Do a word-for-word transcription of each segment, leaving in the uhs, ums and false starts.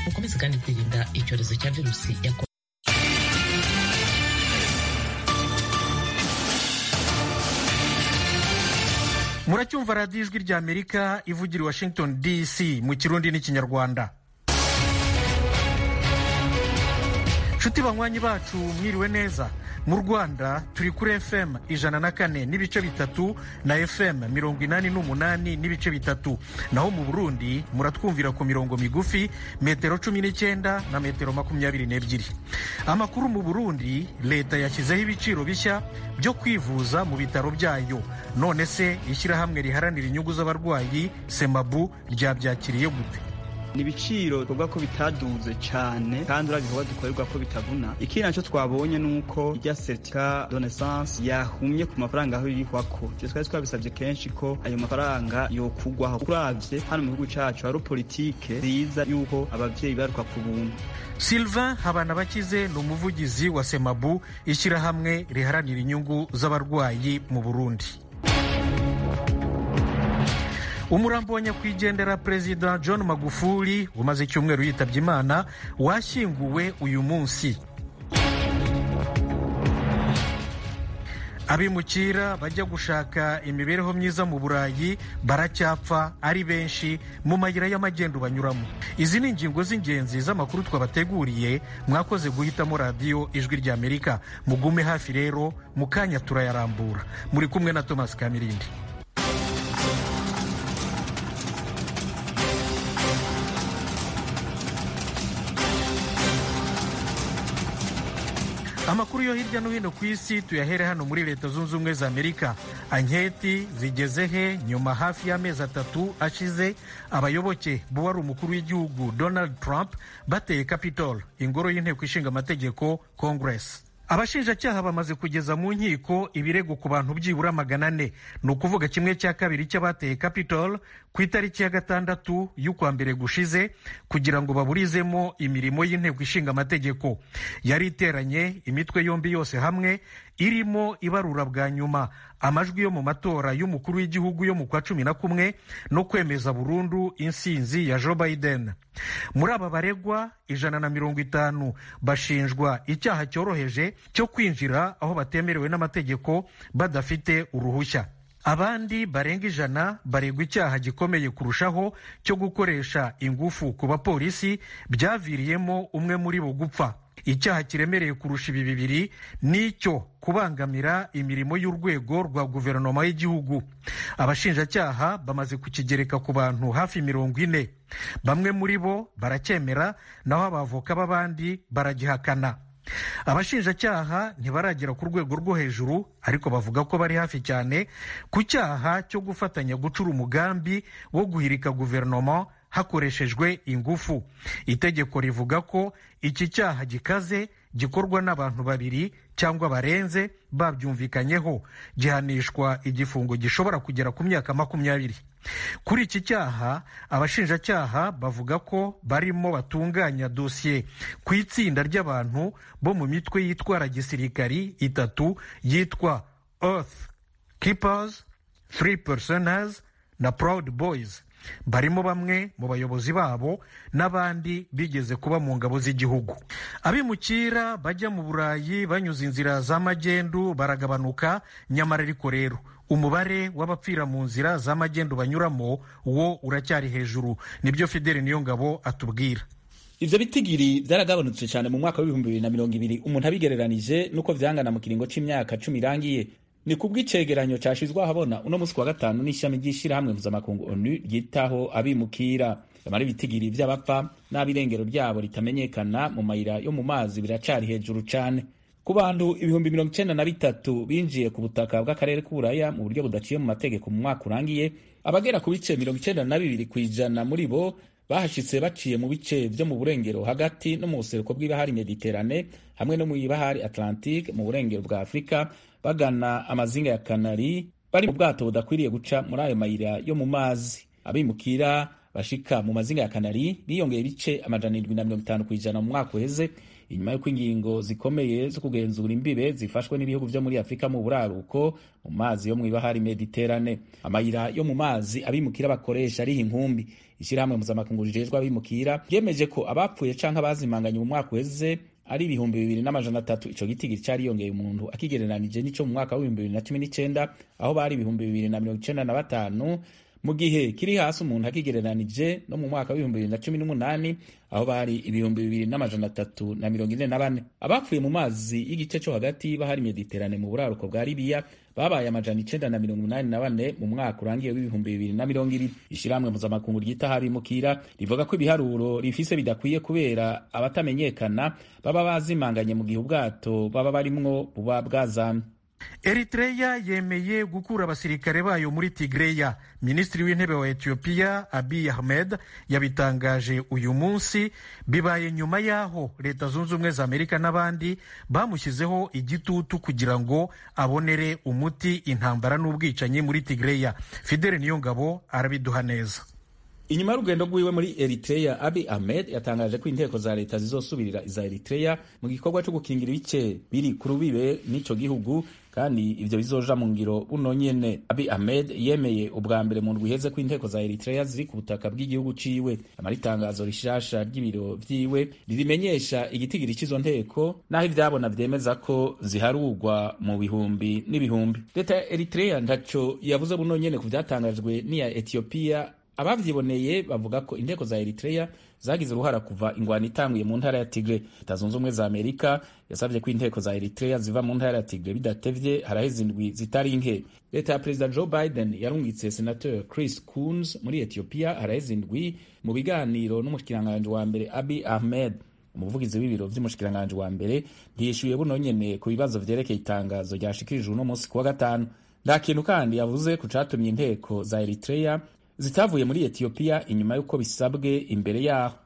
mukomeze kandi kwirinda icyorezo cya virusi ya korona. muracyumva radiyo ijwi rya Amerika ivugira i Washington D C mu kirundi n'ikinyarwanda. nshuti banywanyi bacu mwiriwe neza. mu Rwanda turi kuri F M ijana na kane n'ibice bitatu na F M mirongo inani n'umunani n'ibice bitatu, naho mu Burundi muratwumvira ku mirongo migufi metero cumi n'icyenda na metero makumyabiri n'ebyiri. Amakuru mu Burundi, leta yashyizeho ibiciro bishya byo kwivuza mu bitaro byayo. None se ishyirahamwe riharanira inyungu z'abarwayi Semabu ryabyakiriye gute? ni ibiciro twavuga ko bitaduze cyane kandi urabivuga dukorerwa ko bitavuna. Ikindi nacyo twabonye nuko irya certificat de naissance yahumye ku mafaranga aho irihwako. Je twari twabisabye kenshi ko ayo mafaranga yokugwaho. Kuravye hano mu gihugu cacu hari politike nziza yuko abavyeyi baruka ku buntu. Sylvain Habanabakize ni umuvugizi wa Semabu, ishyirahamwe riharanira inyungu z'abarwayi mu Burundi. Umurambo wa nyakwigendera Perezida John Magufuli umaze icyumweru yitabye Imana washyinguwe uyu munsi. Abimukira bajya gushaka imibereho myiza mu Burayi baracyapfa ari benshi mu mayira y'amagendo banyuramo. Izi ni ingingo z'ingenzi z'amakuru twabateguriye. Mwakoze guhitamo radiyo ijwi rya Amerika. Mugume hafi rero, mu kanya turayarambura. Muri kumwe na Thomas Kamirindi. Amakuru yo hirya no hino ku isi tuyahere hano muri Leta Zunze Ubumwe za Amerika. Anketi zigeze he nyuma hafi y'amezi atatu ashize abayoboke b'uwari umukuru w'igihugu Donald Trump bateye Capitol, ingoro y'inteko ishinga amategeko Congress. Abashinjacyaha bamaze kugeza mu nkiko ibirego ku bantu byibura magana ane, ni ukuvuga kimwe cya kabiri cy'abateye Capitol ku itariki ya gatandatu y'ukwa mbere gushize, kugira ngo baburizemo imirimo y'inteko ishinga amategeko. Yari iteranye imitwe yombi yose hamwe, irimo ibarura bwa nyuma amajwi yo mu matora y'umukuru w'igihugu yo mu kwa cumi na kumwe no kwemeza burundu insinzi ya Joe Biden. Muri aba baregwa ijana na mirongo itanu bashinjwa icyaha cyoroheje cyo kwinjira aho batemerewe n'amategeko badafite uruhushya. Abandi barenga ijana baregwa icyaha gikomeye kurushaho cyo gukoresha ingufu ku bapolisi byaviriyemo umwe muri bo gupfa. Icyaha kiremereye kurusha ibi bibiri nicyo kubangamira imirimo y'urwego rwa guverinoma y'igihugu. Abashinjacyaha bamaze kukigereka ku bantu hafi mirongo ine. Bamwe muri bo baracyemera, naho abavoka b'abandi baragihakana. Abashinjacyaha ntibaragera ku rwego rwo hejuru, ariko bavuga ko bari hafi cyane ku cyaha cyo gufatanya gucura umugambi wo guhirika guverinoma hakoreshejwe ingufu. Itegeko rivuga ko iki cyaha gikaze gikorwa n'abantu babiri cyangwa barenze babyumvikanyeho, gihanishwa igifungo gishobora kugera ku myaka makumyabiri. Kuri iki cyaha abashinjacyaha bavuga ko barimo batunganya dosiye ku itsinda ry'abantu bo mu mitwe yitwara gisirikari itatu yitwa Oath Keepers, Three Personers na Proud Boys. Barimo bamwe mu bayobozi babo n'abandi bigeze kuba mu ngabo z'igihugu. Abimukira bajya mu Burayi banyuze inzira z'amagendu baragabanuka, nyamara ariko rero umubare w'abapfira mu nzira z'amagendu banyuramo wo uracyari hejuru. Nibyo Fidele Niyongabo atubwira. Ivyo bitigiri byaragabanutse cyane mu mwaka w'ibihumbi bibiri na mirongo ibiri umuntu abigereranije nuko vyangana mu kiringo c'imyaka cumi irangiye. Ni kubw'icegeranyo cashizwe ahabona uno musi wa gatanu n'ishami ry'ishirahamwe mpuzamakungu ONU ryitaho abimukira. Amara ibitigiri vy'abapfa n'abirengero ryabo ritamenyekana mu mayira yo mu mazi biracari hejuru cane. Ku bantu ibihumbi mirongo icenda na bitatu binjiye ku butaka bw'akarere k'Uburaya mu buryo budaciye mu mategeko mu mwaka urangiye, abagera ku bice mirongo icenda na bibiri kw'ijana muri bo bahashitse baciye mu bice vyo mu burengero hagati no mu buseruko bw'ibahari Mediterane hamwe no mu ibahari Atlantique mu burengero bwa Afrika, bagana amazinga ya Kanari bari mu bwato budakwiriye guca muri ayo mayira yo mu mazi. Abimukira bashika mu mazinga ya Kanari biyongeye ibice amajana indwi na mirongo itanu kw'ijana mu mwaka uheze, inyuma y'uko ingingo zikomeye zo kugenzura imbibe zifashwe n'ibihugu vyo muri Afrika mu buraruko mu mazi yo mw'ibahari Mediterane. Amayira yo mu mazi abimukira bakoresha ari inkumbi. Ishirahamwe mpuzamakungu rijejwe abimukira ryemeje ko abapfuye canke abazimanganye mu mwaka uheze ari ibihumbi bibiri n'amajana atatu. Ico gitigiri cariyongeye umuntu akigereranije n'ico mu mwaka w'ibihumbi bibiri na cumi n'icenda aho bari ibihumbi bibiri na mirongo icenda na batanu, mu gihe kiri hasi umuntu akigereranije no mu mwaka w'ibihumbi bibiri na cumi n'umunani aho bari ibihumbi bibiri n'amajana atatu na mirongo ine na bane. Abapfuye mu mazi y'igice co hagati bahari Mediterane mu buraruko bwa Libya babaye amajana icenda na mirongo umunani na bane mu mwaka urangiye w'ibihumbi bibiri na mirongo ibiri. Ishirahamwe mpuzamakungu ryita abimukira rivuga ko ibiharuro rifise bidakwiye kubera abatamenyekana baba bazimanganye mu gihe ubwato baba barimwo buba bwazamye. Eritrea yemeye gukura abasirikare bayo muri Tigreya. Minisitiri w'intebe wa Ethiopia Abiy Ahmed yabitangaje uyu munsi, bibaye nyuma yaho Leta Zunze Ubumwe za Amerika n'abandi bamushyizeho igitutu kugira ngo abonere umuti intambara n'ubwicanyi muri Tigreya. Fidele Niyongabo arabiduha neza. Inyuma y'urugendo rwiwe muri Eritrea, Abiy Ahmed yatangaje ko inteko za leta zizosubirira iza Eritrea mu gikorwa cyo gukingira ibice biri ku rubibe n'ico gihugu, kandi ivyo bizoja mu ngiro buno nyene. Abiy Ahmed yemeye ubwa mbere mu ndwi iheze ko inteko za Eritrea ziri ku butaka bw'igihugu ciwe. Amaritangazo rishasha ry'ibiro vyiwe ririmenyesha igitigiri c'izo nteko, naho ivyabona vyemeza ko ziharurwa mu bihumbi n'ibihumbi. Leta ya Eritrea ntaco yavuze buno nyene ku vyatangajwe n'iya Ethiopia. Abavyiboneye bavuga ko inteko za Eritrea zagize uruhara kuva ingwano itanguye mu ntara ya Tigre. Leta Zunze Ubumwe za Amerika yasavye ko inteko za Eritrea ziva mu ntara ya Tigre bidatevye haraheze indwi zitari nke. Leta ya President Joe Biden yarungitse Senator Chris Coons muri Ethiopia haraheze indwi mu biganiro n'umushikiranganje wa mbere Abiy Ahmed. Umuvugizi w'ibiro vy'umushikiranganje wa mbere ntiyishuye buno nyene ku bibazo vyerekeye itangazo ryashikirijwe uno munsi kuwa gatanu. Nta kintu kandi yavuze ku catumye inteko za Eritrea zitavuye muri Ethiopia inyuma y'uko bisabwe imbere yaho.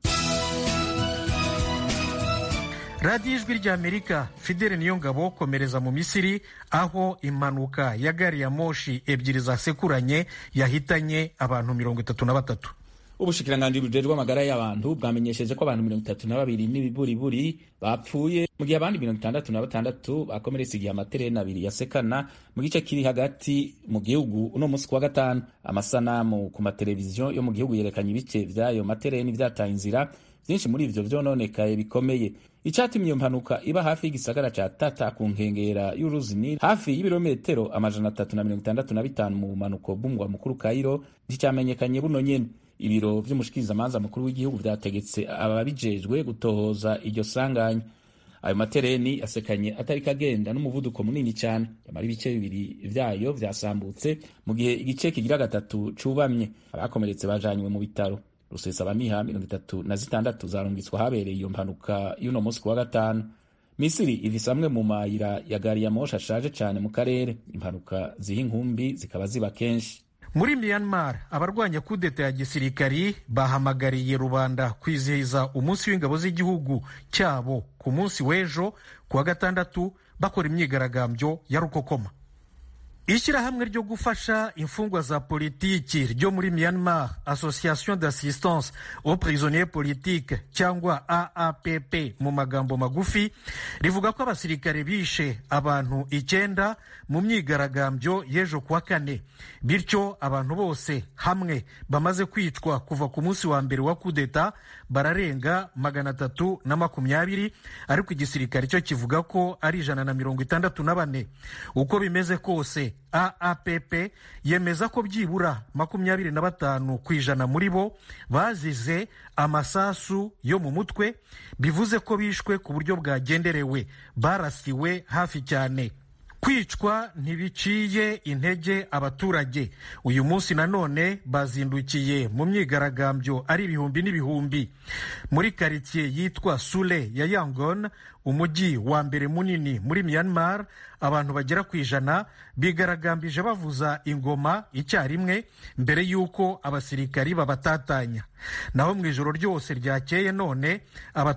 Radio Ijwi ry'Amerika. Fidele Niyongabo komereza mu Misiri aho impanuka ya gari ya moshi ebyiri zasekuranye yahitanye abantu mirongo itatu na batatu. Ubushikiranganji bujejwe amagara y'abantu bwamenyesheje ko abantu mirongo itatu na babiri n'ibiburiburi bapfuye mu gihe abandi mirongo itandatu na batandatu bakomeretse igihe amatereni abiri yasekana mu gice kiri hagati mu gihugu uno munsi kuwa gatanu. Amasanamu ku mateleviziyo yo mu gihugu yerekanye ibice vy'ayo matereni vyataye inzira, vyinshi muri ivyo vyononekaye bikomeye. Icatumye iyo mpanuka iba hafi y'igisagara ca Tata ku nkengera y'uruzi Nili, hafi y'ibirometero amajana atatu na mirongo itandatu na bitanu mu bumanuko bw'umugwa mukuru Cairo, nticamenyekanye buno nyene. Ibiro vy'umushikirizamanza mukuru w'igihugu vyategetse ababijejwe gutohoza iryo sanganya. Ayo matereni yasekanye atari kagenda n'umuvuduko munini cyane, yamara ibice bibiri vyayo vyasambutse mu gihe igice kigira gatatu cubamye. Abakomeretse bajanywe mu bitaro. Rusesabaniha mirongo itatu na zitandatu zarungitswe habereye iyo mpanuka y'uno munsi kuwa gatanu. Misiri ifise amwe mu mayira ya gari ya moshi ashaje cane mu karere. Impanuka ziha inkumbi zikaba ziba kenshi. Muri Myanmar, abarwanya kudeta ya gisirikari bahamagariye rubanda kwizihiza umunsi w'ingabo z'igihugu cyabo ku munsi w'ejo kuwa gatandatu bakora imyigaragambyo ya rukokoma. Ishirahamwe ryo gufasha imfungwa za politiki ryo muri Myanmar, Association d'Assistance aux Prisonniers Politiques cyangwa A A P P mu magambo magufi, rivuga ko abasirikare bishe abantu icyenda mu myigaragambyo y'ejo kuwa kane. Bityo abantu bose hamwe bamaze kwicwa kuva ku munsi wa mbere wa kudeta bararenga magana atatu na makumyabiri, ariko igisirikare cyo kivuga ko ari ijana na mirongo itandatu na bane. Uko bimeze kose, A A P P yemeza ko byibura makumyabiri na batanu ku ijana muri bo bazize amasasu yo mu mutwe, bivuze ko bishwe ku buryo bwagenderewe, barasiwe hafi cyane. Kwicwa ntibiciye intege abaturage. Uyu munsi nanone bazindukiye mu myigaragambyo ari ibihumbi n'ibihumbi muri karitsiye yitwa Sule ya Yangon, umujyi wa mbere munini muri Myanmar. Abantu bagera ku ijana bigaragambije bavuza ingoma icyarimwe mbere y'uko abasirikari babatatanya. Naho mu ijoro ryose ryakeye none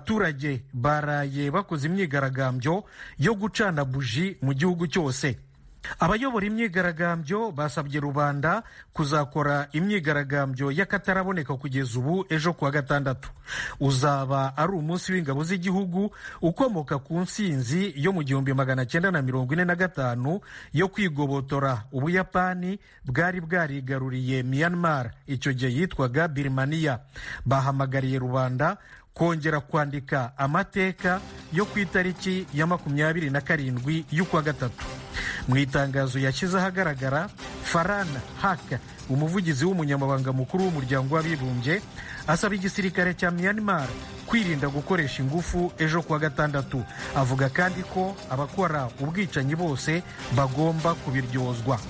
abaturage baraye bakoze imyigaragambyo yo gucana buji mu gihugu cyose. abayobora imyigaragambyo basabye rubanda kuzakora imyigaragambyo y'akataraboneka kugeza ubu ejo kuwa gatandatu. Uzaba ari umunsi w'ingabo z'igihugu ukomoka ku ntsinzi yo mu gihumbi magana cyenda na mirongo ine na gatanu yo kwigobotora Ubuyapani bwari bwarigaruriye Myanmar, icyo gihe yitwaga Birmania. Bahamagariye rubanda kongera kwandika amateka yo ku itariki ya makumyabiri na karindwi y'ukwa gatatu. Mu itangazo yashyize ahagaragara, Farhan Haq, umuvugizi w'umunyamabanga mukuru w'umuryango w'abibumbye, asaba igisirikare cya Myanmar kwirinda gukoresha ingufu ejo kuwa gatandatu. Avuga kandi ko abakora ubwicanyi bose bagomba kubiryozwa.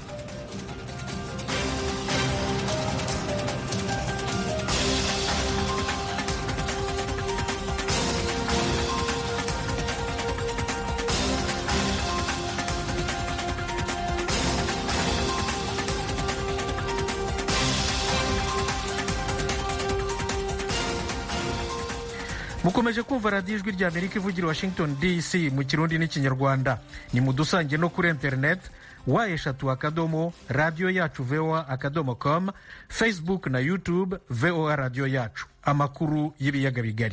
Mukomeje kumva radiyo ijwi rya Amerika ivugira Washington D C mu Kirundi n'Ikinyarwanda. Ni mudusange no kuri internet wa eshatu akadomo radio yacu V O A akadomo com, Facebook na YouTube V O A radio yacu. Amakuru y'ibiyaga bigari.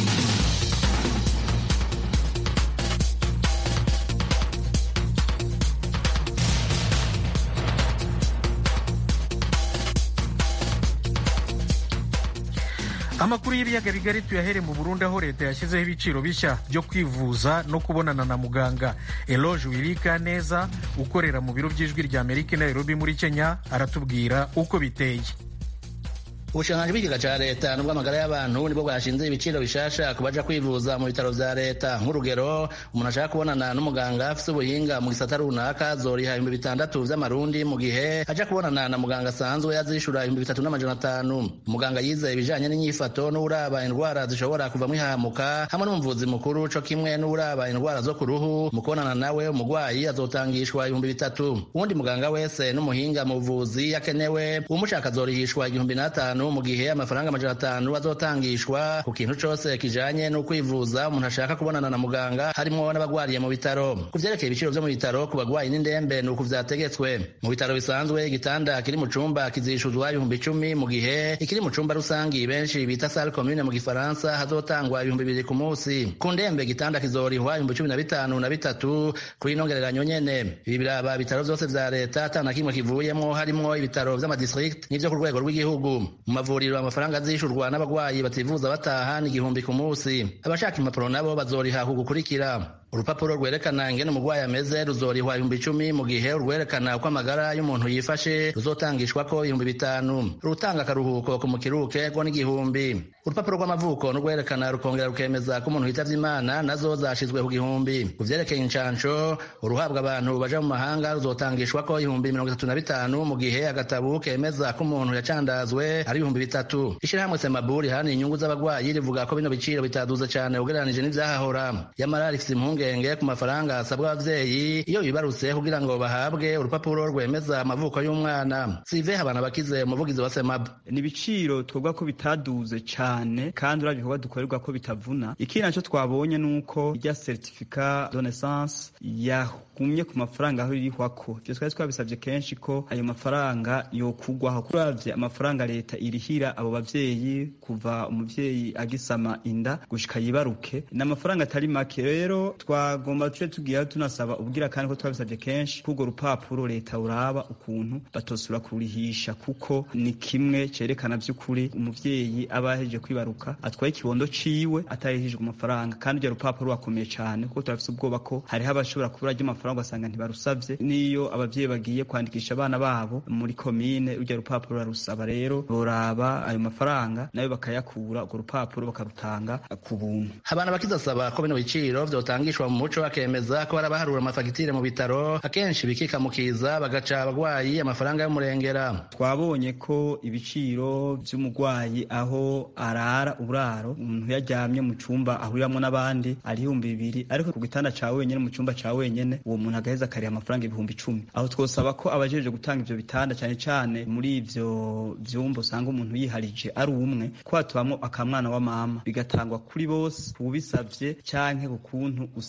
Amakuru y'ibiyaga bigari tuyahere mu Burundi, aho leta yashyizeho ibiciro bishya byo kwivuza no kubonana na muganga. Eloge Wirikaneza ukorera mu biro by'ijwi rya Amerika i Nairobi muri Kenya aratubwira uko biteye. Ubushikiranganji bw'ikigega ca leta n'ubw'amagara y'abantu nibwo bwashinze ibiciro bishasha ku baja kwivuza mu bitaro vya leta. Nk'urugero, umuntu ashaka kubonana n'umuganga afise ubuhinga mu gisata runaka azoriha ibihumbi bitandatu vy'amarundi, mu gihe aja kubonana na muganga asanzwe yazishura ibihumbi bitatu n'amajana atanu. Umuganga yizeye ibijanye n'inyifato n'uraba indwara zishobora kuvamwo ihamuka hamwe n'umuvuzi mukuru co kimwe n'uraba indwara zo ku ruhu, mu kubonana nawe umugwayi azotangishwa ibihumbi bitatu. Uwundi muganga wese n'umuhinga mu buvuzi yakenewe umushaka azorihishwa igihumbi n'atanu, mu gihe amafaranga amajana atanu azotangishwa ku kintu cose kijanye no kwivuza umuntu ashaka kubonana na muganga, harimwo n'abagwariye mu bitaro. Ku vyerekeye ibiciro vyo mu bitaro ku bagwayi n'indembe nuko vyategetswe. Mu bitaro bisanzwe igitanda kiri mu cumba kizishuzwa ibihumbi icumi, mu gihe ikiri mu cumba rusangi benshi bita salle commune mu gifaransa hazotangwa ibihumbi bibiri ku munsi. Ku ndembe igitanda kizorihwa ibihumbi cumi na bitanu na bitatu kuri ino ngereranyo nyene. Ibi biraba ibitaro vyose vya leta ata na kimwe kivuyemwo, harimwo ibitaro vy'amadistrict n'ivyo ku rwego rw'igihugu. Mu mavuriro amafaranga azishurwa n'abagwayi bativuza bataha ni igihumbi ku munsi. Abashaka impapuro nabo bazoriha ku gukurikira: urupapuro rwerekana ingene umugwayi ameze ruzorihwa ibihumbi icumi, mu gihe urwerekana uko amagara y'umuntu yifashe ruzotangishwako ibihumbi bitanu. Urutanga akaruhuko ku mukiruke rwo n'igihumbi. Urupapuro rw'amavuko n'urwerekana rukongera rukemeza ko umuntu yitavye Imana nazo zashizwe ku gihumbi. Ku vyerekeye incanco, uruhabwa abantu baja mu mahanga ruzotangishwako ibihumbi mirongo itatu na bitanu, mu gihe agatabu kemeza ko umuntu yacandazwe ari ibihumbi bitatu. Ishirahamwe Semaburi hani inyungu z'abagwayi rivuga ko bino biciro bitaduze cane ugereranije n'ivyahahora. Yamara rifise impungenge ku mafaranga asabwa abavyeyi iyo bibarutse kugira ngo bahabwe urupapuro rwemeza amavuko y'umwana. Sive habana bakize umuvugizi wa Semab: ni ibiciro twebwa ko bitaduze cane kandi uravye ko dukorerwa ko bitavuna. Ikindi naco twabonye nuko irya certificat de naissance yahumye ku mafaranga aho irihwako. Ivyo twari twabisavye kenshi ko ayo mafaranga yokugwaho. Kuravye amafaranga leta irihira abo bavyeyi kuva umuvyeyi agisama inda gushika yibaruke n'amafaranga atari make. Rero twagomba tuce tugiye tunasaba ubwira kandi ko twabisavye kenshi kugo rupapuro leta uraba ukuntu batosura kurihisha, kuko ni kimwe cerekana vy'ukuri umuvyeyi abaheje kwibaruka atwaye ikibondo ciwe atarihijwe amafaranga. Kandi iryo rupapuro wakomeye cane kuko turafise ubwoba ko hariho abashobora kubura ryo amafaranga asanga ntibarusavye. Niyo abavyeyi bagiye kwandikisha abana babo muri komine uryo rupapuro barusaba. Rero boraba ayo mafaranga nayo bakayakura urwo rupapuro bakarutanga ku buntu. Abana bakizasaba ko bino biciro vyotangishwa mu muco, akemeza ko barabaharura amafagitire mu bitaro akenshi bikikamukiza bagaca abagwayi amafaranga y'umurengera. Twabonye ko ibiciro vy'umugwayi aho arara uburaro umuntu yaryamye mu cumba ahuriramwo n'abandi ari ibihumbi bibiri, ariko ku gitanda ca wenyene mu cumba ca wenyene uwo muntu agaheza akariha amafaranga ibihumbi icumi. Aho twosaba ko abajeje gutanga ivyo bitanda cane cane muri ivyo vyumba usanga umuntu yiharije ari umwe, ko hatubamwo akamwana wa mama bigatangwa kuri bose ubisavye canke ku kuntu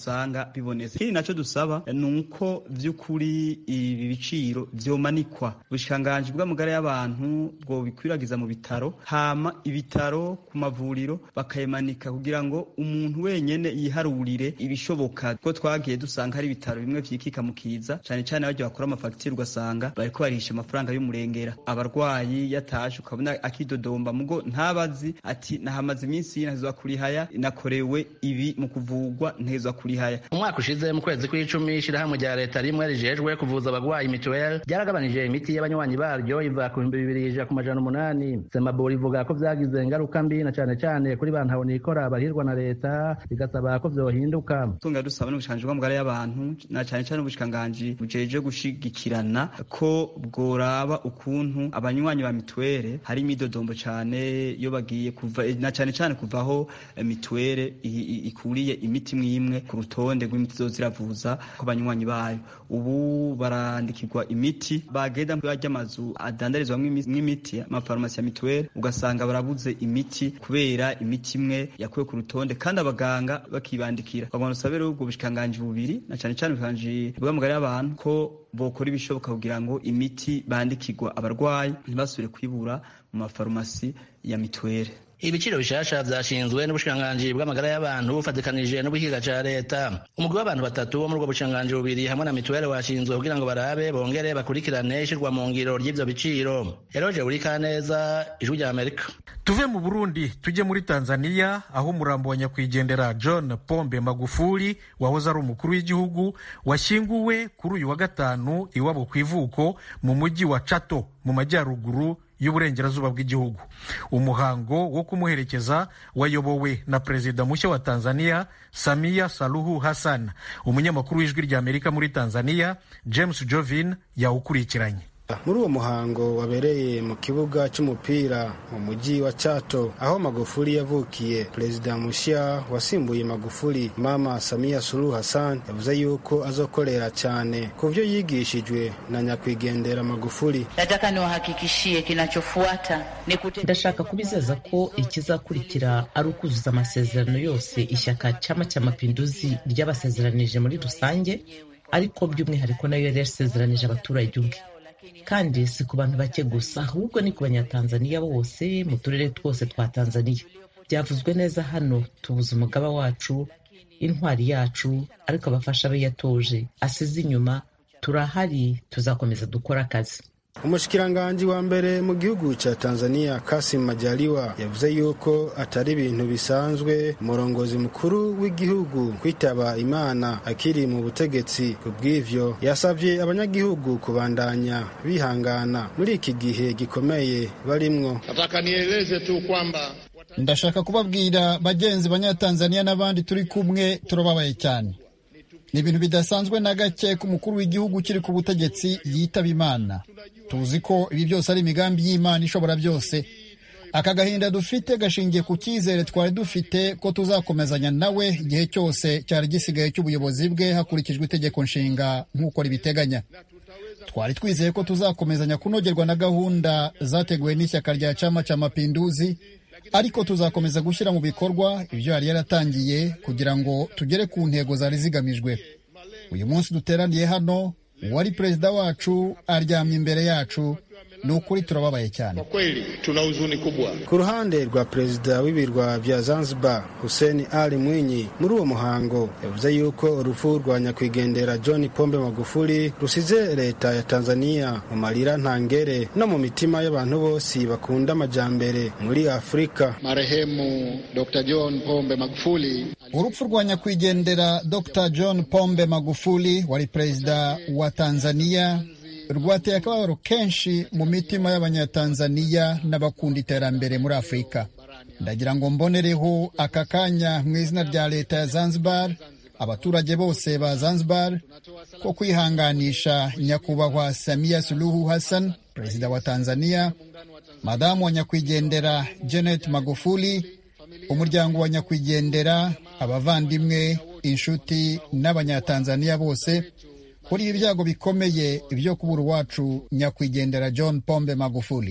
usanga bibonetse. Ikindi naco dusaba nuko vy'ukuri ibi biciro vyomanikwa, ubushikanganje bw'amagara y'abantu bwo bikwiragiza mu bitaro, hama ibitaro ku mavuriro bakayemanika kugira ngo umuntu wenyene yiharurire ibishoboka, ko twagiye dusanga hari ibitaro bimwe vyikika mu kiza, cane cane abaryo bakora amafagitire ugasanga bariko barisha amafaranga y'umurengera, abarwayi yatashe ukabona akidodomba mugo ntabazi ati nahamaze iminsi ntazwa kurihaya nakorewe ibi mu kuvugwa ntezwa kurihaya. Umwaka ushize mu kwezi kw'icumi ishirahamwe rya leta rimwe rijejwe kuvuza abagwayi mituweli ryaragabanije imiti y'abanywanyi baryo iva ku bihumbi bibiri ija ku majana umunani. Semaburi ivuga ko vyagize ingaruka mbi na cane cane kuri bantahonikora barihirwa na leta, bigasaba ko vyohinduka. Tunga dusaba n'ubushikanganje bw'amagara y'abantu na cane cane ubushikanganje bujeje gushigikirana ko bworaba ukuntu abanywanyi ba mituweli hari imidodombo cane iyo bagiye kuva na cane cane kuvaho mituweli ikuriye imiti mwimwe ku rutonde rw'imiti zoziravuza ko banywanyi bayo. Ubu barandikirwa imiti bagenda mu ry'amazu adandarizwamwo imiti amafarumasi ya mituweli, ugasanga barabuze imiti kubera imiti imwe yakuwe ku rutonde kandi abaganga bakibandikira. Bagomba usabere ubwo bushikanganje bubiri na cane cane ubushikanganje bw'amagara y'abantu ko bokora ibishoboka kugira ngo imiti bandikirwa abarwayi ntibasubire kwibura mu mafarumasi ya mituweli. Ibiciro bishasha vyashinzwe n'ubushikiranganji bw'amagara y'abantu bufatikanije n'ubuhiga ca leta. Umugwi w'abantu batatu wo muri ubwo bushikiranganji bubiri hamwe na mituweli washinzwe kugira ngo barabe bongere bakurikirane ishirwa mu ngiro ry'ivyo biciro. Eroje Urikaneza, Ijwi rya Amerika. Tuve mu Burundi tuje muri Tanzania aho umurambo wa nyakwigendera John Pombe Magufuli wahoze ari umukuru w'igihugu washyinguwe kuri uyu wa gatanu iwabo kw'ivuko mu mujyi wa Chato mu majyaruguru y'uburengerazuba bw'igihugu. Umuhango wo kumuherekeza wayobowe na perezida mushya wa Tanzania Samia Suluhu Hassan. Umunyamakuru w'Ijwi rya Amerika muri Tanzania James Jovin yawukurikiranye. Muri uwo muhango wabereye mu kibuga cy'umupira mu mujyi wa Chato aho Magufuli yavukiye, perezida mushya wasimbuye Magufuli Mama Samia Suluhu Hassan yavuze yuko azokorera cyane ku byo yigishijwe na nyakwigendera Magufuli. Nataka niwahakikishie kinachofuata ni kute... ndashaka kubizeza ko ikizakurikira ari ukuzuza amasezerano yose ishyaka Chama cha Mapinduzi ry'abasezeranije muri rusange, ariko by'umwihariko nayo yari yasezeranije abaturage ubwe. Kandi si ku bantu bake gusa, ahubwo ni ku banyatanzania bose mu turere twose twa Tanzania. Byavuzwe neza hano, tubuze umugaba wacu, intwari yacu, ariko abafasha be yatoje asize inyuma. Turahari, tuzakomeza dukora akazi. Umushikiranganji wa mbere mu gihugu ca Tanzania Kassim Majaliwa yavuze yuko atari ibintu bisanzwe umurongozi mukuru w'igihugu kwitaba Imana akiri mu butegetsi. Kubw'ivyo yasavye abanyagihugu kubandanya bihangana muri iki gihe gikomeye barimwo. Nataka nieleze tu kwamba ndashaka kubabwira bagenzi banyatanzania n'abandi turi kumwe turababaye cyane. Ni ibintu bidasanzwe na gake ku mukuru w'igihugu kiri ku butegetsi yitaba Imana. Tuzi ko ibi byose ari imigambi y'Imana ishobora byose. Aka gahinda dufite gashingiye ku cyizere twari dufite ko tuzakomezanya nawe igihe cyose cyari gisigaye cy'ubuyobozi bwe hakurikijwe itegeko nshinga nk'uko ribiteganya. Twari twizeye ko tuzakomezanya kunogerwa na gahunda zateguwe n'ishyaka rya Chama cha Mapinduzi, ariko tuzakomeza gushyira mu bikorwa ibyo yari yaratangiye kugira ngo tugere ku ntego zari zigamijwe. Uyu munsi duteraniye hano, uwari perezida wacu aryamye imbere yacu. Ni ukuri turababaye cyane. Kweli tuna huzuni kubwa. Ku ruhande rwa perezida w'ibirwa bya Zanzibar Hussein Ali Mwinyi, muri uwo muhango yavuze yuko urupfu rwa nyakwigendera John Pombe Magufuli rusize leta ya Tanzania mu marira ntangere no mu mitima y'abantu bose bakunda amajambere muri Afrika. Marehemu Doctor John Pombe Magufuli. Urupfu rwa nyakwigendera Doctor John Pombe Magufuli wari perezida wa Tanzania rwateye akababaro kenshi mu mitima y'abanyatanzania n'abakunda iterambere muri Afrika. Ndagira ngo mbonereho aka kanya mu izina rya leta ya Zanzibar, abaturage bose ba Zanzibar, ko kwihanganisha nyakubahwa Samia Suluhu Hassan, perezida wa Tanzania, madamu wa nyakwigendera Janet Magufuli, umuryango wa nyakwigendera, abavandimwe, inshuti n'abanyatanzania bose kuri ibyago bikomeye ibyo kubura wacu nyakwigendera John Pombe Magufuli.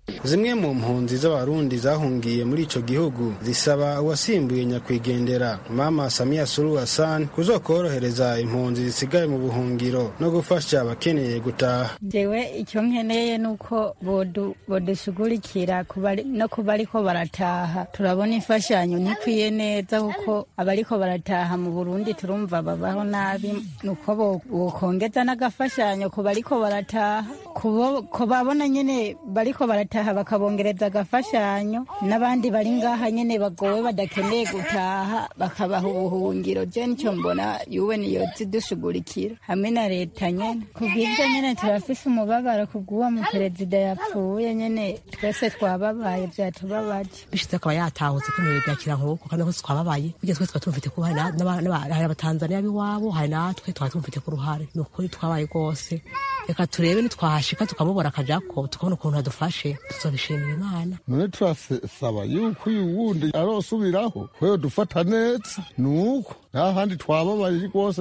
zimwe mu mpunzi z'abarundi zahungiye muri ico gihugu zisaba uwasimbuye nyakwigendera Mama Samia Suluhu Hassan kuzokorohereza impunzi zisigaye mu buhungiro no gufasha abakeneye gutaha. Jewe icyo nkeneye nuko bodu bodusugurikira no kubariko barataha turabona imfashanyo nikwiye neza kuko abariko barataha mu Burundi turumva babaho nabi nuko bokongeza n'agafashanyo ku bariko barataha ko babona nyene bariko barataha bakabongereza agafashanyo n'abandi bari ngaha nyene bagowe badakeneye gutaha bakabaha ubuhungiro. Je nicyo mbona yuwe niyo zidushugurikira hamwe na leta nyene kubw'ivyo nyene turafise umubabaro kubw'uwo mu perezida yapfuye nyene twese twababaye vyatubabaje bishize akaba yatahutse ko mu byakira nk'uko kandi twese twababaye kugeza twese twumvite ko hari n'abatanzania biwabo hari natwe twumvite ko uruhare ni ukuri twabaye rwose. Reka turebe nitwahashika tukamubona akajako tukabona ukuntu adufashe tuzobishimira Imana. None turasaba yuko uyu wundi arosubiraho kweyo dufata neza nuko ahandi twababaye rwose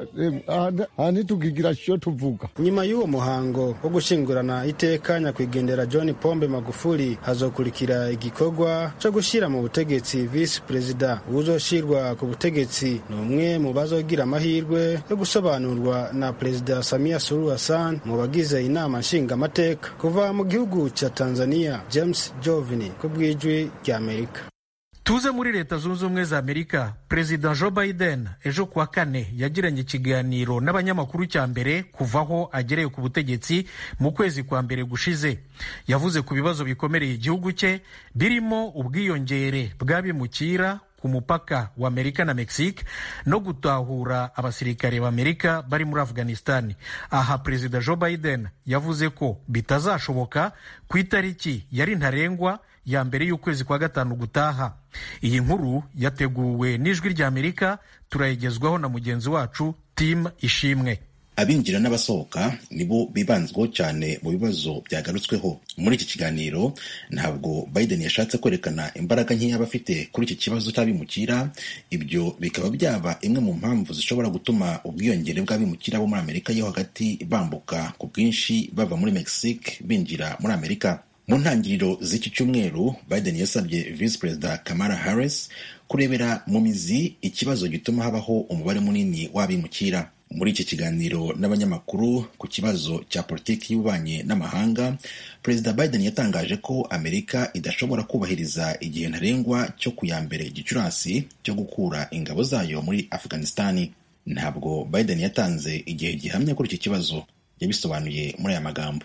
ahandi tukigira cyo tuvuga. Nyuma y'uwo muhango wo gushingurana iteka nyakwigendera John Pombe Magufuli hazokurikira igikorwa cyo gushira mu butegetsi vice president uzoshirwa ku butegetsi n'umwe mu bazogira amahirwe yo gusobanurwa na Perezida Samia Suluhu Hassan mu bagize inama nshinga amateka kuva mu gihugu cha Tanzania. James Jovini ku bw'ijwi rya Amerika. Tuze muri Leta Zunze Ubumwe za Amerika. Perezida Joe Biden ejo kuwa kane yagiranye ikiganiro n'abanyamakuru cya mbere kuvaho agereye ku butegetsi mu kwezi kwa mbere gushize. Yavuze ku bibazo bikomereye igihugu cye birimo ubwiyongere bw'abimukira ku mupaka wa Amerika na Mexique no gutahura abasirikare b'Amerika bari muri Afghanistan. Aha Perezida Joe Biden yavuze ko bitazashoboka ku itariki yari ntarengwa ya mbere y'ukwezi kwa gatanu gutaha. Iyi nkuru yateguwe n'Ijwi rya Amerika, turayigezwaho na mugenzi wacu Tim Ishimwe. Abinjira n'abasohoka nibo bibanzweho cyane mu bibazo byagarutsweho muri iki kiganiro. Ntabwo Biden yashatse kwerekana imbaraga nke y'abafite kuri iki kibazo cy'abimukira. Ibyo bikaba byaba imwe mu mpamvu zishobora gutuma ubwiyongere bw'abimukira bo muri Amerika yo hagati bambuka ku bwinshi bava muri Mexique binjira muri Amerika. Mu ntangiriro z'iki cyumweru Biden yasabye Vice President Kamala Harris kurebera mu mizi ikibazo gituma habaho umubare munini w'abimukira. Muri iki kiganiro n'abanyamakuru ku kibazo cya politiki y'ububanyi n'amahanga, Perezida Biden yatangaje ko Amerika idashobora kubahiriza igihe ntarengwa cyo ku ya mbere Gicurasi cyo gukura ingabo zayo muri Afghanistan. Ntabwo Biden yatanze igihe gihamya kuri iki kibazo. Yabisobanuye muri aya magambo: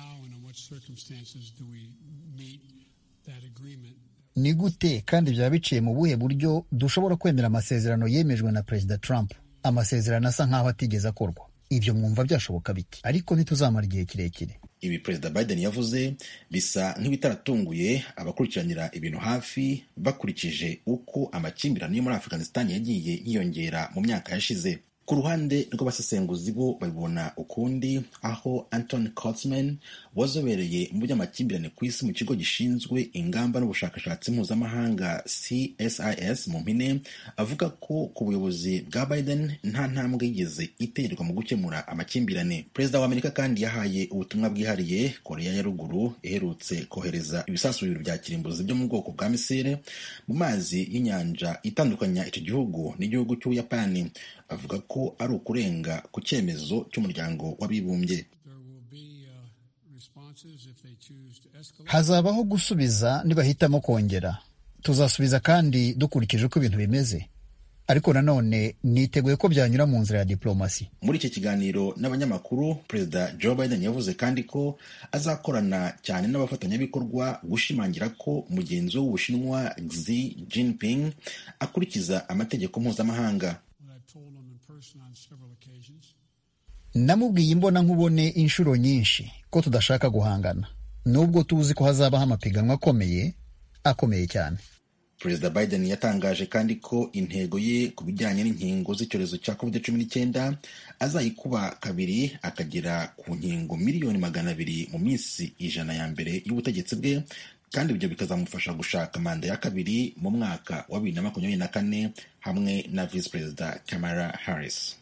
ni gute kandi byaba biciye mu buhe buryo dushobora kwemera amasezerano yemejwe na Perezida Trump, amasezerano asa nk'aho atigeze akorwa? Ibyo mwumva byashoboka biki? Ariko ntituzamara igihe kirekire. Ibi Perezida Biden yavuze bisa nk'ibitaratunguye abakurikiranira ibintu hafi, bakurikije uko amakimbirane yo muri Afghanistan yagiye yiyongera mu myaka yashize. Ku ruhande rw'abasesenguzi bo babibona ukundi, aho Anthony Kurtzman wazobereye mu by'amakimbirane ku isi mu kigo gishinzwe ingamba n'ubushakashatsi mpuzamahanga C S I S mu mpine, avuga ko ku buyobozi bwa Biden nta ntambwe yigeze iterwa mu gukemura amakimbirane. Perezida wa Amerika kandi yahaye ubutumwa bwihariye Korea ya Ruguru iherutse kohereza ibisasu bibiri bya kirimbuzi byo mu bwoko bwa misile mu mazi y'inyanja itandukanya icyo gihugu n'igihugu cy'Ubuyapani. Avuga ko ari ukurenga ku cyemezo cy'umuryango w'abibumbye. Hazabaho gusubiza nibahitamo kongera. Tuzasubiza kandi dukurikije uko ibintu bimeze. Ariko nanone niteguye ko byanyura mu nzira ya diplomasi. Muri iki kiganiro n'abanyamakuru, Perezida Joe Biden yavuze kandi ko azakorana cyane n'abafatanyabikorwa gushimangira ko mugenzi w'Ubushinwa Xi Jinping akurikiza amategeko mpuzamahanga. Namubwiye imbona nkubone inshuro nyinshi ko tudashaka guhangana, nubwo tuzi ko hazabaho amapiganwa akomeye akomeye cyane. Perezida Biden yatangaje kandi ko intego ye ku bijyanye n'inkingo z'icyorezo cya covid cumi n'icyenda azayikuba kabiri akagera ku nkingo miliyoni magana abiri mu minsi ijana ya mbere y'ubutegetsi bwe, kandi ibyo bikazamufasha gushaka manda ya kabiri mu mwaka wa bibiri na makumyabiri na kane hamwe na Vice President Kamala Harris.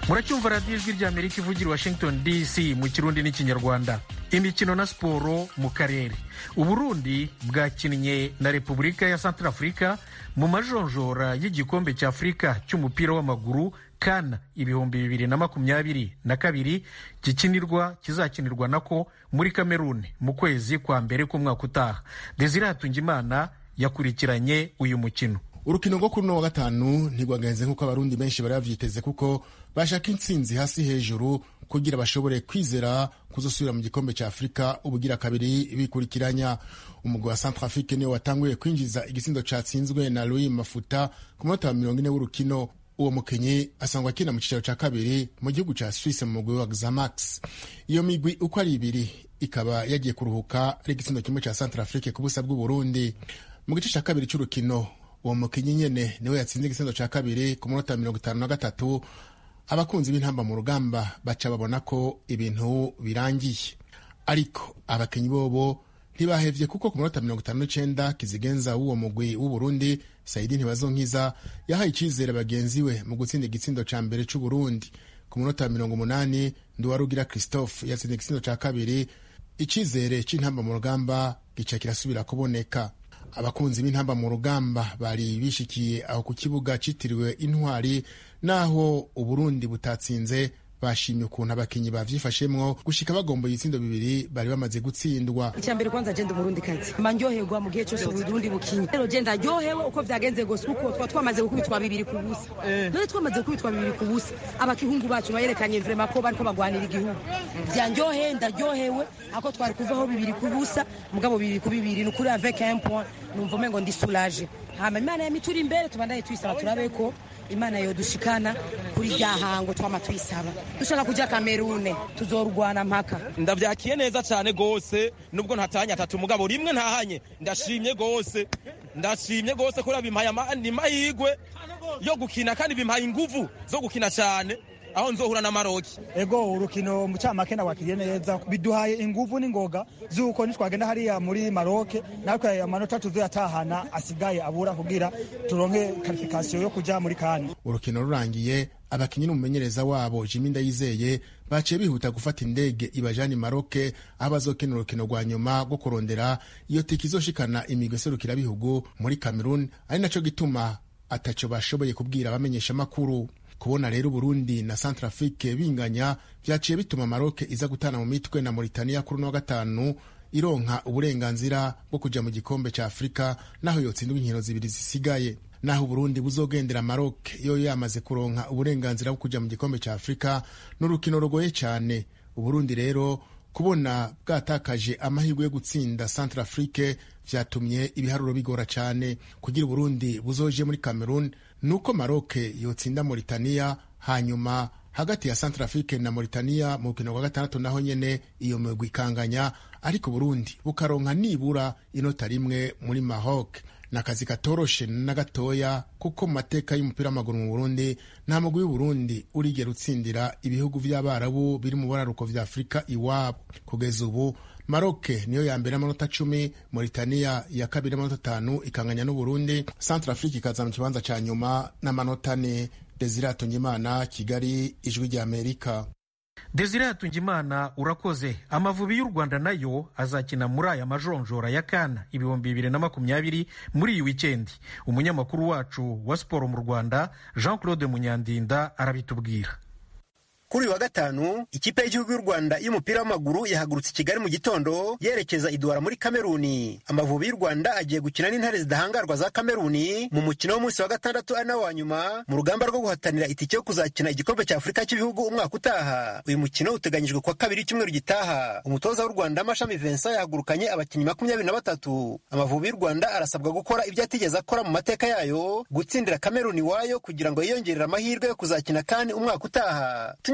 muracyumva radiyo ijwi ry'amerika ivugira Washington D C mu kirundi n'ikinyarwanda. Imikino na siporo mu karere. Uburundi bwakinnye na Repubulika ya Centrafrica mu majonjora y'igikombe cya Afurika cy'umupira w'amaguru CAN ibihumbi bibiri na makumyabiri na kabiri gikinirwa kizakinirwa nako muri Cameroon mu kwezi kwa mbere k'umwaka utaha. Desire Hatungimana yakurikiranye uyu mukino. Urukino rwo kuri uno wa gatanu ntigwagenze nk'uko abarundi benshi bari bavyiteze, kuko bashaka intsinzi hasi hejuru kugira bashobore kwizera kuzosubira mu gikombe cya Afurika ubugira kabiri bikurikiranya. Umugwi wa Centrafrique niwe watanguye kwinjiza igisindo catsinzwe na Louis Mafuta ku munota wa mirongo ine w'urukino. Uwo mukenyi asangwa akina mu cicaro ca kabiri mu gihugu ca Suisse mu mugwi wa Xamax. Iyo migwi uko ari ibiri ikaba yagiye kuruhuka ari igisindo kimwe ca Centrafrique ku busa bw'u Burundi. Mu gice ca kabiri c'urukino uwo mukenyi nyene niwe yatsinze igisindo ca kabiri ku munota mirongo itanu na gatatu. Abakunzi b'intamba mu rugamba baca babona ko ibintu birangiye, ariko abakenyi bobo ntibahevye, kuko ku munota mirongo itanu n'icenda kizigenza w'uwo mugwi w'u Burundi Saidi Ntibazonkiza yahaye icizere bagenzi we mu gutsinda igitsindo ca mbere c'u Burundi. Ku munota mirongo umunani Nduwarugira Christophe yatsinze igitsindo ca kabiri, icizere c'intamba mu rugamba gica kirasubira kuboneka. Abakunzi b'intamba mu rugamba bari bishikiye aho ku kibuga citiriwe Intwari, naho Uburundi butatsinze bashimye ukuntu abakinyi bavyifashemwo gushika bagomboye itsindo bibiri bari bamaze gutsindwa. Icyambere kwanza je ndi Burundi kazi manjoherwa mu gihe cyose Burundi bukinyi, rero je ndaryohewe uko vyagenze gose, uko twa twamaze gukubitwa bibiri ku busa none twamaze gukubitwa bibiri ku busa. Abakihungu bacu bayerekanye vraiment ko bariko bagwanira igihugu, vyanjohe ndaryohewe ako twari kuvaho bibiri ku busa mugabo bibiri ku bibiri n'ukuri avec un point numva umengo ndi soulage. Hama Imana yamituri imbere tubandaye twisaba turabe ko Imana yo dushikana kuri ryahango twama twisaba. Dushaka kuja Cameroon tuzorwana mpaka. Ndavyakiye neza cyane gose, nubwo ntatanya atatu mugabo rimwe ntahanye. Ndashimye gose, ndashimye gose ko bimpaye ni mahigwe yo gukina kandi bimpaye inguvu zo gukina cyane aho nzohura na Maroki. Ego urukino mu camakena wakiriye neza, biduhaye inguvu n'ingoga zuko nitwagenda hariya muri Maroke natwe amanota tuzoyatahana asigaye abura kugira turonke qualification yo kuja muri CAN. Urukino rurangiye abakinyi n'umumenyereza wabo Jimmy Ndayizeye baciye bihuta gufata indege ibajani Maroke aho bazokina urukino rwa nyuma rwo kurondera iyo tiki izoshikana imigwi serukira bihugu muri Cameroon, ari naco gituma ataco bashoboye kubwira abamenyesha makuru. Kubona rero Burundi na Centrafrique binganya vyaciye bituma Maroc iza gutana mu mitwe na Mauritania kuri no gatanu ironka uburenganzira bwo kuja mu gikombe ca Afrika, naho yotsindwa inkino zibiri zisigaye. Naho Burundi buzogendera Maroc yo yamaze kuronka uburenganzira bwo kuja mu gikombe ca Afrika n'urukino rugoye cyane. Uburundi rero kubona bwatakaje amahirwe yo gutsinda Centrafrique vyatumye ibiharuro bigora cyane. Kugira Burundi buzoje muri Cameroon nuko Maroc yotsinda Mauritania, hanyuma hagati ya Centrafrique na Mauritania mu rukino rwa gatandatu naho nyene iyo migwi ikanganya, ariko Burundi bukaronka nibura inota rimwe muri Maroc. Nakazi katoroshe na gatoya, kuko mu mateka y'umupira w'amaguru mu Burundi nta mugwi w'Uburundi urigera utsindira ibihugu vy'abarabu biri mu buraruko vya Afrika iwabo. Kugeza ubu Maroc niyo ya mbere amanota cumi, Mauritania ya kabiri amanota atanu ikanganya n'Uburundi, Centrafrique ikaza mu kibanza ca nyuma n'amanota ane. Desire Hatungimana, Kigali, Ijwi rya Amerika. Desire Hatungimana urakoze. Amavubi y'u Rwanda nayo azakina muri aya majonjora ya CAN ibihumbi bibiri na makumyabiri muri iyi wikendi. Umunyamakuru wacu wa siporo mu Rwanda Jean Claude Munyandinda arabitubwira. Kuri wa gatanu ikipe y'igihugu y'u Rwanda y'umupira w'amaguru yahagurutse i Kigali mu gitondo yerekeza Idouara muri Kameruni. Amavubi y'u Rwanda agiye gukina n'intare zidahangarwa za Kameruni mu mukino w'umunsi wa gatandatu ari nawo wa nyuma mu rugamba rwo guhatanira itike yo kuzakina igikombe cya Afurika cy'ibihugu umwaka utaha. Uyu mukino uteganyijwe kwa kabiri cyumweru gitaha. Umutoza w'u Rwanda Mashami Vincent yahagurukanye abakinnyi makumyabiri na batatu. Amavubi y'u Rwanda arasabwa gukora ibyo atigeze akora mu mateka yayo, gutsindira Kameruni wayo kugira ngo yiyongerere amahirwe yo kuzakina kandi umwaka utaha.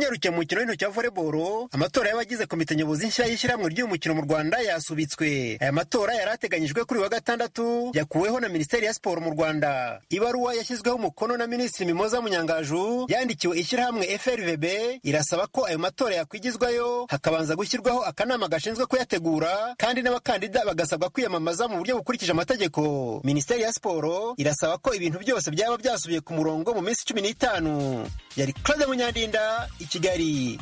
tunyarukiye mu mukino w'intoki wa volleyball, amatora y'abagize komite nyobozi nshya y'ishyirahamwe ry'uyu mukino mu Rwanda yasubitswe. Aya matora yari ateganyijwe kuri wa gatandatu yakuweho na Minisiteri ya Siporo mu Rwanda. Ibaruwa yashyizweho umukono na Minisitiri Mimoza Munyangaju yandikiwe ishyirahamwe F R V B irasaba ko ayo matora yakwigizwayo hakabanza gushyirwaho akanama gashinzwe kuyategura kandi n'abakandida bagasabwa kwiyamamaza mu buryo bukurikije amategeko. Minisiteri ya Siporo irasaba ko ibintu byose byaba byasubiye ku murongo mu minsi cumi n'itanu. Yari Claude Munyandinda i Kigali.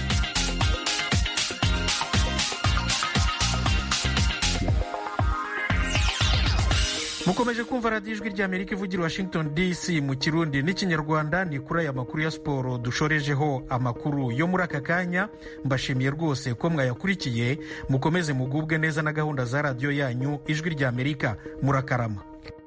mukomeje kumva radiyo ijwi ry'Amerika ivugira Washington D C mu Kirundi n'ikinyarwanda. Ni kuri aya makuru ya siporo dushorejeho amakuru yo muri aka kanya. Mbashimiye rwose ko mwayakurikiye. Mukomeze mugubwe neza na gahunda za radiyo yanyu ijwi ry'Amerika. Murakarama.